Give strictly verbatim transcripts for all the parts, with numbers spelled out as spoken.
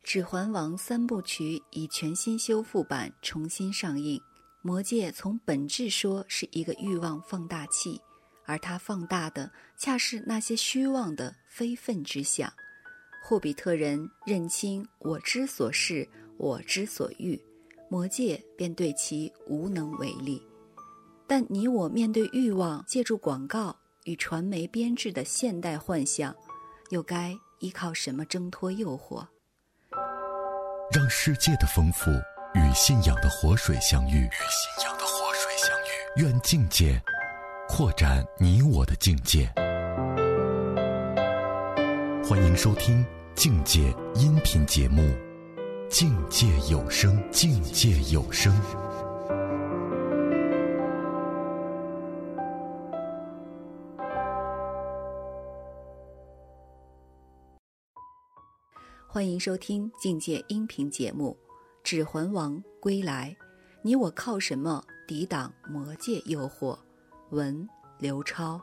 指环王三部曲以全新修复版重新上映。魔戒从本质说是一个欲望放大器，而它放大的恰是那些虚妄的非分之想。霍比特人认清我之所是，我之所欲，魔戒便对其无能为力。但你我面对欲望，借助广告与传媒编制的现代幻象，又该依靠什么挣脱诱惑？ 让世界的丰富与信仰的活水相遇，与信仰的活水相遇，愿境界扩展你我的境界。欢迎收听境界音频节目《境界有声》，境界有声。 欢迎收听境界音频节目《指环王归来》，你我靠什么抵挡魔戒诱惑？文刘超。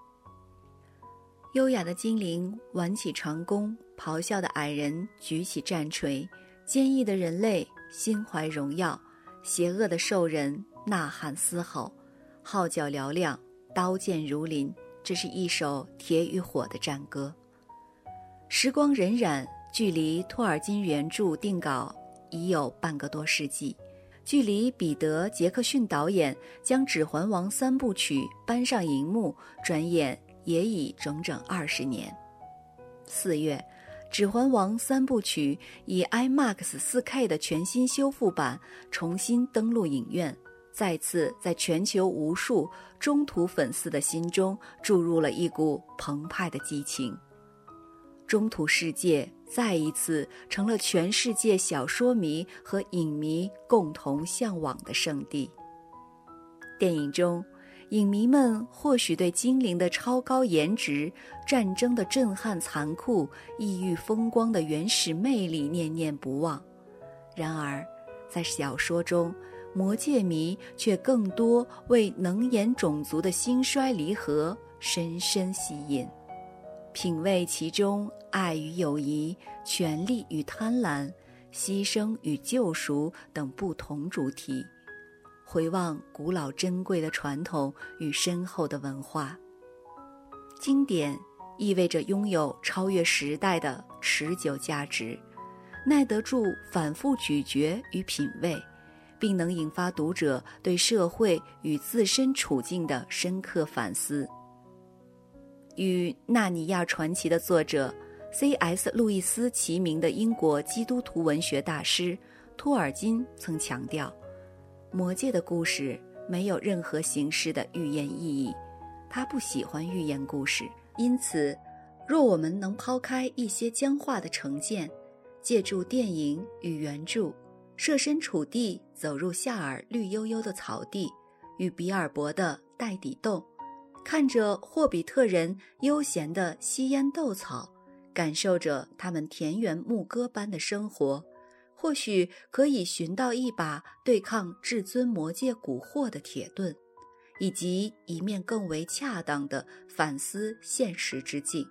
优雅的精灵挽起长弓，咆哮的矮人举起战锤，坚毅的人类心怀荣耀，邪恶的兽人呐喊嘶吼，号角嘹亮，刀剑如林。这是一首铁与火的战歌。时光荏苒，距离托尔金原著定稿已有半个多世纪，距离彼得·杰克逊导演将《指环王》三部曲搬上荧幕，转眼也已整整二十年。四月，《指环王》三部曲以 IMAX 四 K 的全新修复版重新登陆影院，再次在全球无数中途粉丝的心中注入了一股澎湃的激情。中土世界再一次成了全世界小说迷和影迷共同向往的圣地。电影中，影迷们或许对精灵的超高颜值、战争的震撼残酷、异域风光的原始魅力念念不忘，然而在小说中，魔戒迷却更多为能言种族的兴衰离合深深吸引，品味其中爱与友谊、权力与贪婪、牺牲与救赎等不同主题，回望古老珍贵的传统与深厚的文化。经典意味着拥有超越时代的持久价值，耐得住反复咀嚼与品味，并能引发读者对社会与自身处境的深刻反思。与《纳尼亚传奇》的作者 C S 路易斯齐名的英国基督徒文学大师托尔金曾强调，魔戒的故事没有任何形式的寓言意义，他不喜欢寓言故事。因此，若我们能抛开一些僵化的成见，借助电影与原著，设身处地走入夏尔绿油油的草地与比尔博的袋底洞，看着霍比特人悠闲地吸烟斗草，感受着他们田园牧歌般的生活，或许可以寻到一把对抗至尊魔戒蛊惑的铁盾，以及一面更为恰当的反思现实之境。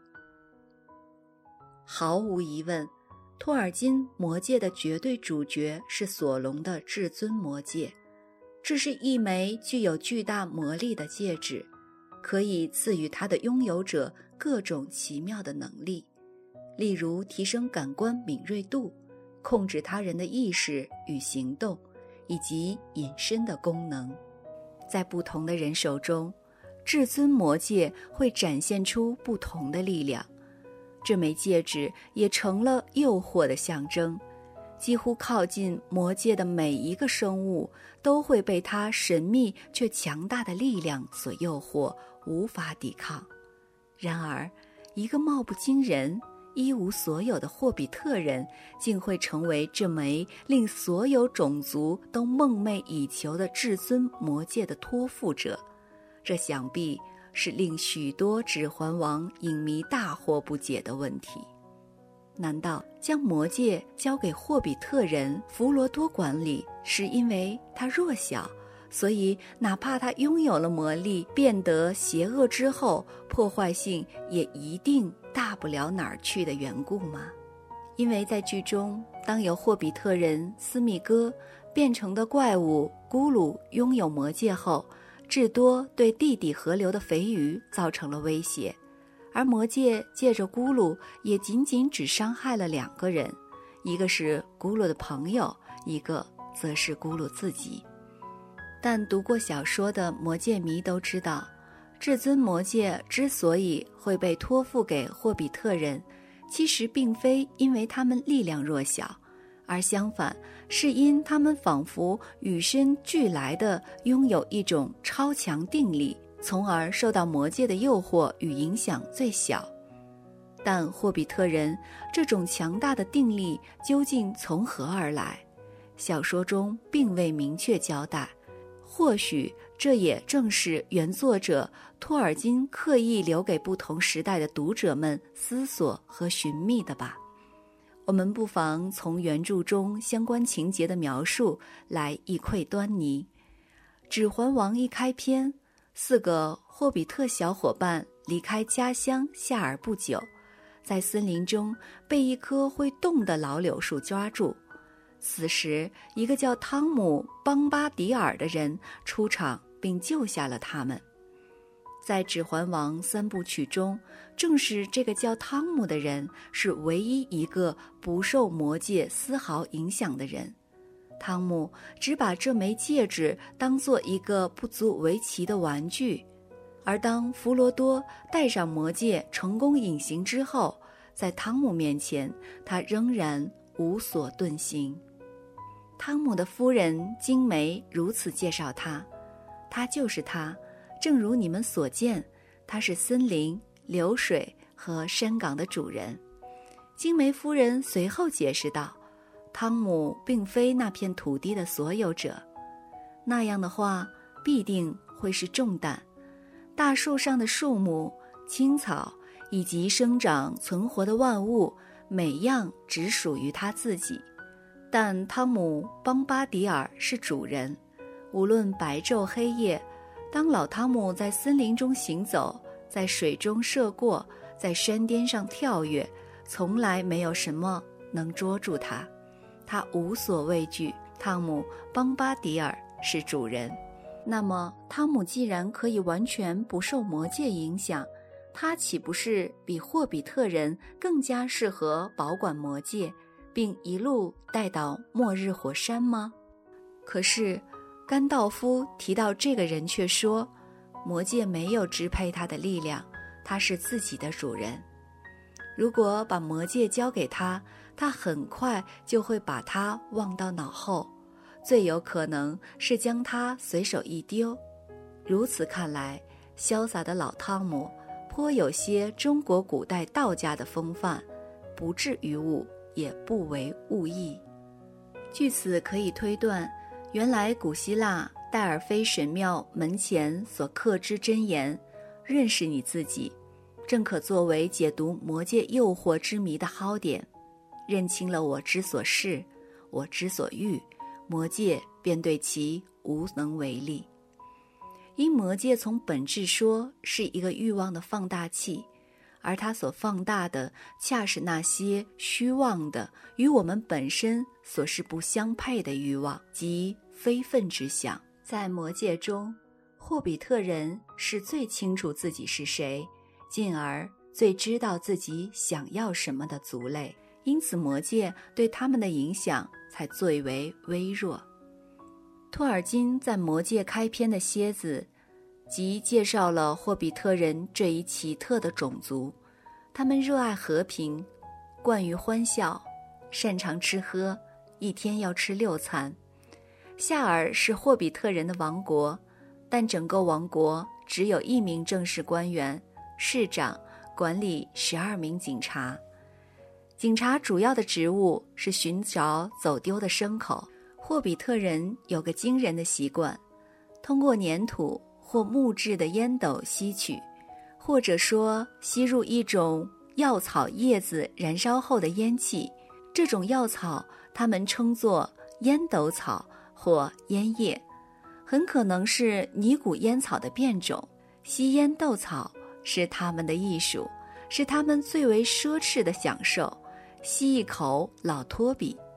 毫无疑问，托尔金魔戒的绝对主角是索隆的至尊魔戒，这是一枚具有巨大魔力的戒指，可以赐予它的拥有者各种奇妙的能力，例如提升感官敏锐度，控制他人的意识与行动，以及隐身的功能。在不同的人手中，至尊魔戒会展现出不同的力量。这枚戒指也成了诱惑的象征，几乎靠近魔戒的每一个生物都会被它神秘却强大的力量所诱惑，无法抵抗。然而，一个貌不惊人、一无所有的霍比特人竟会成为这枚令所有种族都梦寐以求的至尊魔戒的托付者，这想必是令许多指环王影迷大惑不解的问题。难道将魔戒交给霍比特人弗罗多管理，是因为他弱小，所以哪怕他拥有了魔力，变得邪恶之后，破坏性也一定大不了哪儿去的缘故吗？因为在剧中， 当有霍比特人斯密哥变成的怪物咕噜拥有魔戒后，至多对地底河流的肥鱼造成了威胁，而魔戒借着咕噜也仅仅只伤害了两个人，一个是咕噜的朋友，一个则是咕噜自己。但读过小说的魔戒迷都知道，至尊魔戒之所以会被托付给霍比特人，其实并非因为他们力量弱小，而相反是因他们仿佛与生俱来地拥有一种超强定力，从而受到魔戒的诱惑与影响最小。但霍比特人这种强大的定力究竟从何而来？小说中并未明确交代，或许这也正是原作者托尔金刻意留给不同时代的读者们思索和寻觅的吧。我们不妨从原著中相关情节的描述来一窥端倪。指环王一开篇，四个霍比特小伙伴离开家乡夏尔不久，在森林中被一棵会动的老柳树抓住。此时，一个叫汤姆·邦巴迪尔的人出场并救下了他们。在《指环王》三部曲中，正是这个叫汤姆的人是唯一一个不受魔戒丝毫影响的人。汤姆只把这枚戒指当作一个不足为奇的玩具，而当弗罗多戴上魔戒成功隐形之后，在汤姆面前，他仍然无所遁形。汤姆的夫人金梅如此介绍他，他就是他，正如你们所见，他是森林、流水和山岗的主人。金梅夫人随后解释道，汤姆并非那片土地的所有者，那样的话必定会是重担。大树上的树木、青草以及生长存活的万物，每样只属于他自己。但汤姆·邦巴迪尔是主人，无论白昼黑夜，当老汤姆在森林中行走，在水中涉过，在山巅上跳跃，从来没有什么能捉住他。他无所畏惧。汤姆·邦巴迪尔是主人。那么汤姆既然可以完全不受魔戒影响，他岂不是比霍比特人更加适合保管魔戒，并一路带到末日火山吗？可是甘道夫提到这个人却说，魔戒没有支配他的力量，他是自己的主人。如果把魔戒交给他，他很快就会把它忘到脑后，最有可能是将它随手一丢。如此看来，潇洒的老汤姆颇有些中国古代道家的风范，不至于物，也不为物役。据此可以推断，原来古希腊戴尔菲神庙门前所刻之箴言“认识你自己”，正可作为解读魔戒诱惑之谜的蒿点。认清了我之所是，我之所欲，魔戒便对其无能为力。因魔戒从本质说是一个欲望的放大器，而它所放大的恰是那些虚妄的与我们本身所是不相配的欲望，即非分之想。在魔戒中，霍比特人是最清楚自己是谁，进而最知道自己想要什么的族类，因此魔戒对他们的影响才最为微弱。托尔金在魔戒开篇的蝎子即介绍了霍比特人这一奇特的种族，他们热爱和平，惯于欢笑，擅长吃喝，一天要吃六餐。夏尔是霍比特人的王国，但整个王国只有一名正式官员，市长，管理十二名警察。警察主要的职务是寻找走丢的牲口。霍比特人有个惊人的习惯，通过粘土或木质的烟斗吸取，或者说吸入一种药草叶子燃烧后的烟气。这种药草他们称作烟斗草或烟叶，很可能是尼古烟草的变种。吸烟斗草是他们的艺术，是他们最为奢侈的享受。吸一口老托比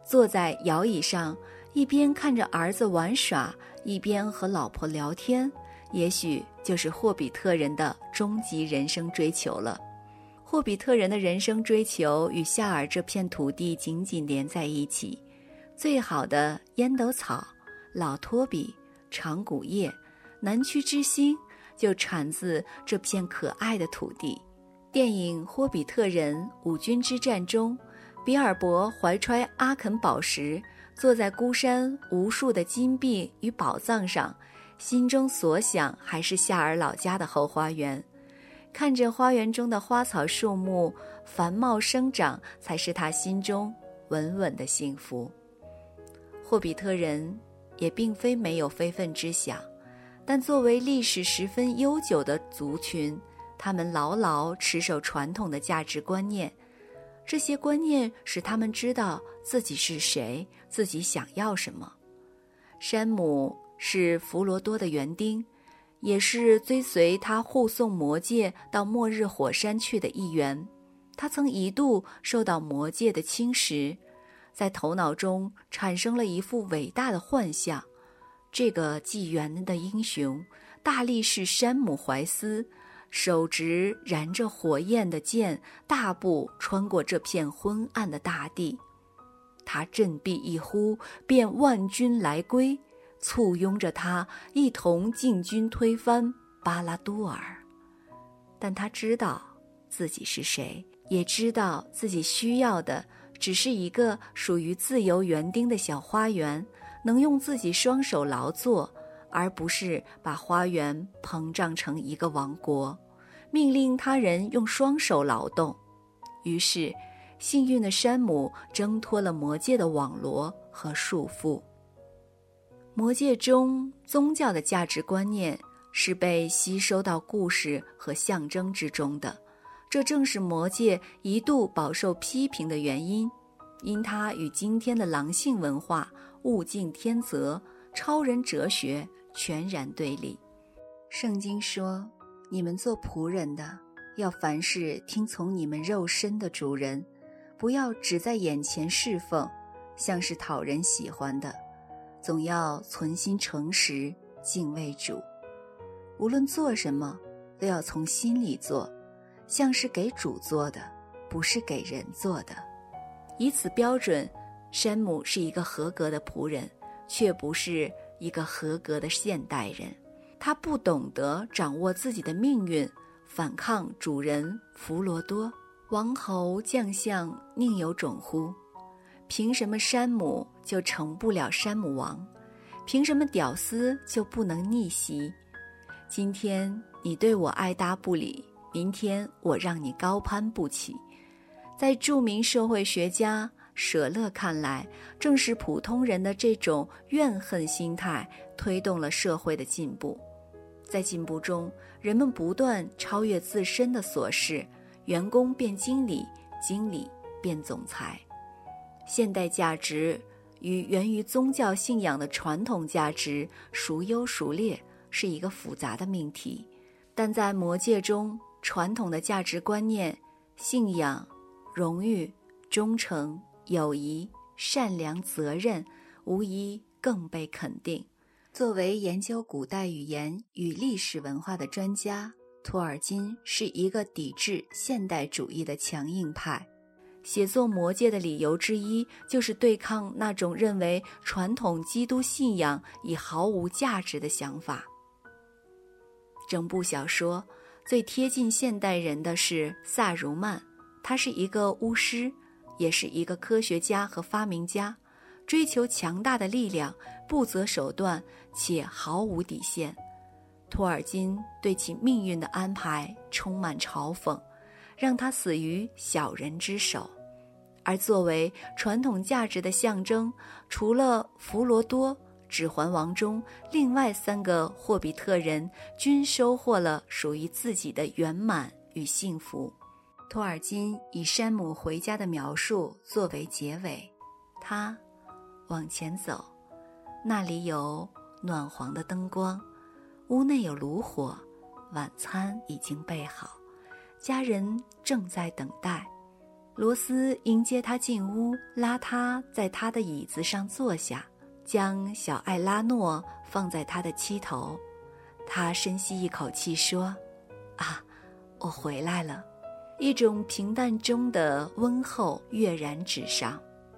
坐在摇椅上，一边看着儿子玩耍，一边和老婆聊天，也许就是霍比特人的终极人生追求了。霍比特人的人生追求与夏尔这片土地紧紧连在一起，最好的烟斗草、老托比、长谷叶、南区之星就产自这片可爱的土地。电影《霍比特人：五军之战》中，比尔博怀揣阿肯宝石，坐在孤山无数的金币与宝藏上，心中所想还是夏尔老家的后花园。看着花园中的花草树木繁茂生长，才是他心中稳稳的幸福。霍比特人也并非没有非分之想，但作为历史十分悠久的族群，他们牢牢持守传统的价值观念，这些观念使他们知道自己是谁，自己想要什么。山姆是弗罗多的园丁，也是追随他护送魔戒到末日火山去的一员。他曾一度受到魔戒的侵蚀，在头脑中产生了一幅伟大的幻象。这个纪元的英雄大力士山姆怀斯，手执燃着火焰的剑，大步穿过这片昏暗的大地。他振臂一呼，便万军来归，簇拥着他一同进军推翻巴拉多尔。但他知道自己是谁，也知道自己需要的只是一个属于自由园丁的小花园，能用自己双手劳作，而不是把花园膨胀成一个王国，命令他人用双手劳动。于是幸运的山姆挣脱了魔戒的网罗和束缚。魔戒中宗教的价值观念是被吸收到故事和象征之中的，这正是魔戒一度饱受批评的原因，因它与今天的狼性文化、物竞天择、超人哲学全然对立。圣经说，你们做仆人的，要凡事听从你们肉身的主人，不要只在眼前侍奉，像是讨人喜欢的，总要存心诚实，敬畏主。无论做什么，都要从心里做，像是给主做的，不是给人做的。以此标准，山姆是一个合格的仆人，却不是一个合格的现代人。他不懂得掌握自己的命运，反抗主人弗罗多。王侯将相宁有种乎？凭什么山姆就成不了山姆王？凭什么屌丝就不能逆袭？今天你对我爱答不理，明天我让你高攀不起。在著名社会学家舍勒看来，正是普通人的这种怨恨心态推动了社会的进步。在进步中，人们不断超越自身的琐事，员工变经理，经理变总裁。现代价值与源于宗教信仰的传统价值孰优孰劣，是一个复杂的命题。但在魔戒中，传统的价值观念、信仰、荣誉、忠诚、友谊、善良、责任，无疑更被肯定。作为研究古代语言与历史文化的专家，托尔金是一个抵制现代主义的强硬派。写作魔戒的理由之一，就是对抗那种认为传统基督信仰已毫无价值的想法。整部小说最贴近现代人的是萨如曼，他是一个巫师，也是一个科学家和发明家，追求强大的力量，不择手段，且毫无底线。托尔金对其命运的安排充满嘲讽，让他死于小人之手。而作为传统价值的象征，除了弗罗多，指环王中另外三个霍比特人均收获了属于自己的圆满与幸福。托尔金以山姆回家的描述作为结尾，他往前走，那里有暖黄的灯光，屋内有炉火，晚餐已经备好，家人正在等待。 罗斯迎接他进屋，拉他在他的椅子上坐下，将小艾拉诺放在他的膝头。他深吸一口气说：啊，我回来了。一种平淡中的温厚跃然纸上。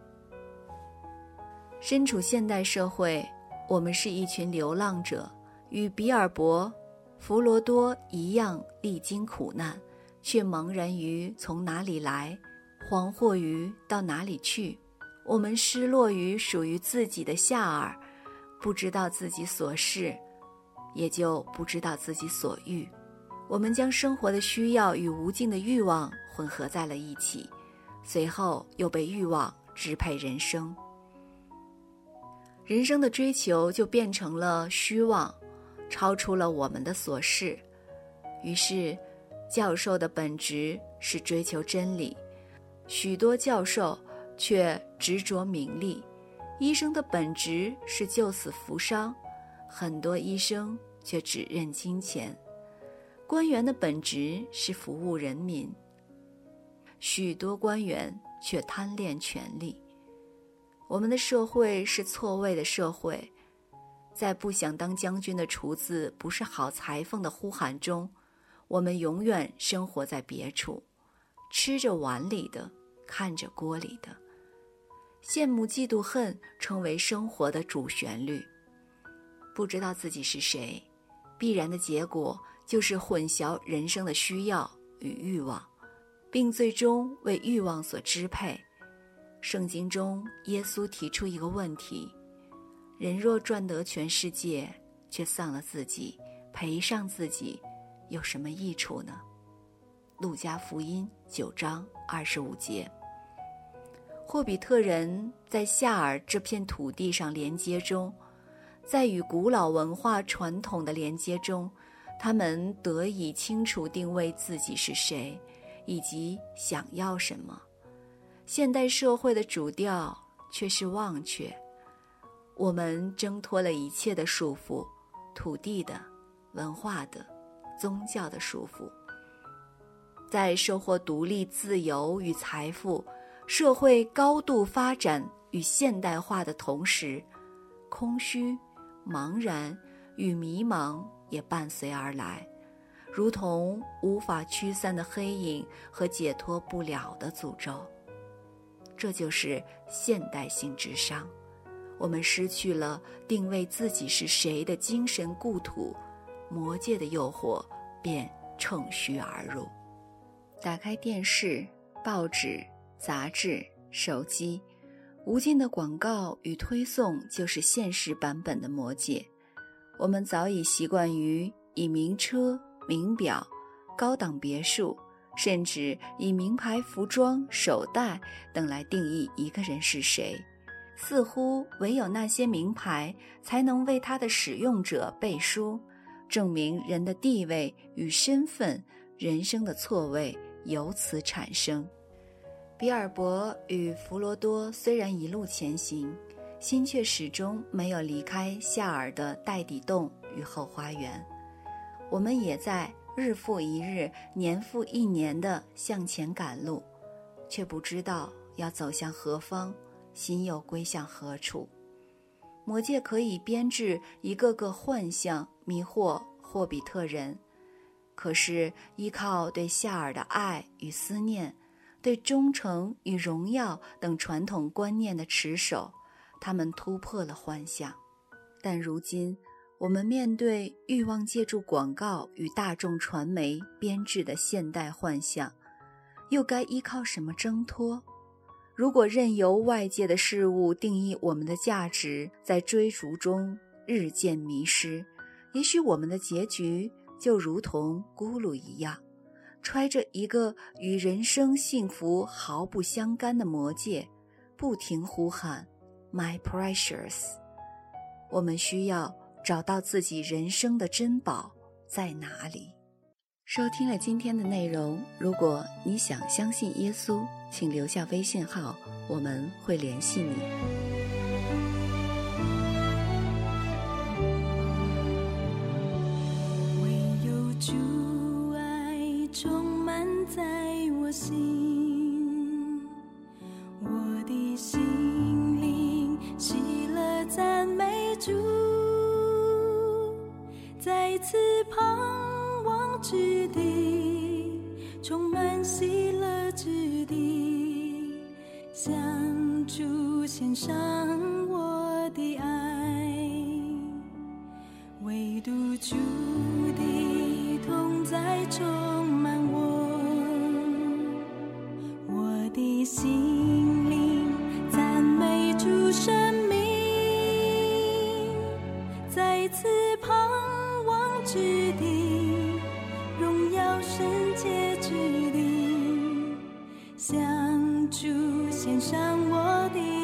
身处现代社会，我们是一群流浪者，与比尔博、弗罗多一样历经苦难，却茫然于从哪里来，惶惑于到哪里去。我们失落于属于自己的夏尔，不知道自己所是，也就不知道自己所欲。我们将生活的需要与无尽的欲望混合在了一起，随后又被欲望支配人生。人生的追求就变成了虚妄，超出了我们的所是。于是，教授的本质是追求真理，许多教授却执着名利；医生的本质是救死扶伤，很多医生却只认金钱。官员的本质是服务人民，许多官员却贪恋权力。我们的社会是错位的社会，在不想当将军的厨子不是好裁缝的呼喊中，我们永远生活在别处，吃着碗里的，看着锅里的。羡慕嫉妒恨成为生活的主旋律。不知道自己是谁，必然的结果就是混淆人生的需要与欲望，并最终为欲望所支配。圣经中，耶稣提出一个问题：人若赚得全世界，却丧了自己，赔上自己，有什么益处呢？路加福音九章二十五节。霍比特人在夏尔这片土地上连接中，在与古老文化传统的连接中，他们得以清楚定位自己是谁，以及想要什么。现代社会的主调却是忘却，我们挣脱了一切的束缚，土地的、文化的、宗教的束缚。在收获独立、自由与财富，社会高度发展与现代化的同时，空虚、茫然与迷茫也伴随而来，如同无法驱散的黑影和解脱不了的诅咒。这就是现代性智商，我们失去了定位自己是谁的精神故土，魔界的诱惑便乘虚而入。打开电视、报纸、杂志、手机，无尽的广告与推送就是现实版本的魔界。我们早已习惯于以名车、名表、高档别墅，甚至以名牌服装、手袋等来定义一个人是谁，似乎唯有那些名牌才能为它的使用者背书，证明人的地位与身份，人生的错位由此产生。比尔博与弗罗多虽然一路前行，心却始终没有离开夏尔的袋底洞与后花园。我们也在日复一日、年复一年地向前赶路，却不知道要走向何方，心又归向何处。魔界可以编制一个个幻象，迷惑霍比特人，可是依靠对夏尔的爱与思念，对忠诚与荣耀等传统观念的持守，他们突破了幻象。但如今我们面对欲望借助广告与大众传媒编制的现代幻象，又该依靠什么挣脱？如果任由外界的事物定义我们的价值，在追逐中日渐迷失，也许我们的结局就如同咕噜一样，揣着一个与人生幸福毫不相干的魔戒，不停呼喊 My precious。 我们需要找到自己人生的珍宝在哪里。收听了今天的内容，如果你想相信耶稣，请留下微信号，我们会联系你。 唯有主爱充满在我心， 在此盼望之地，充满喜乐之地，向主献上我的爱，唯独主的同在充满我，我的心灵赞美主生命，在此盼望之地，荣耀圣洁之地，向主献上我的